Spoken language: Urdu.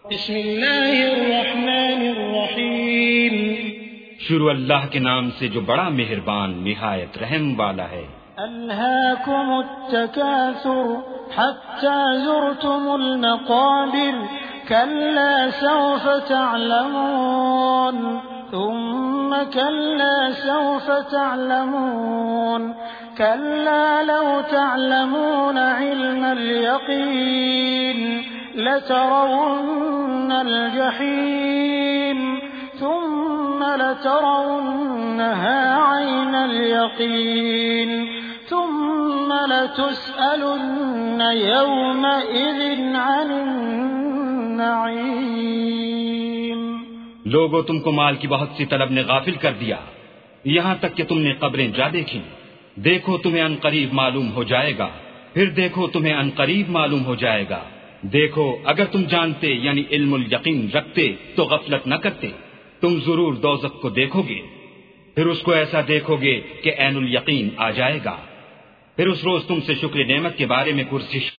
بسم اللہ الرحمن الرحیم، شروع اللہ کے نام سے جو بڑا مہربان نہایت رحم والا ہے۔ الہاکم التکاثر حتی زرتم المقابر کلا سوف تعلمون ثم كلا سوف تعلمون كلا لو تعلمون علم اليقين لترون الجحيم ثم لترونها عين اليقين ثم لتسألن يومئذ عن النعيم۔ لوگوں تم کو مال کی بہت سی طلب نے غافل کر دیا، یہاں تک کہ تم نے قبریں جا دیکھیں۔ دیکھو تمہیں ان قریب معلوم ہو جائے گا، پھر دیکھو تمہیں ان قریب معلوم ہو جائے گا۔ دیکھو اگر تم جانتے یعنی علم الیقین رکھتے تو غفلت نہ کرتے۔ تم ضرور دوزخ کو دیکھو گے، پھر اس کو ایسا دیکھو گے کہ عین الیقین آ جائے گا۔ پھر اس روز تم سے شکر نعمت کے بارے میں پرسش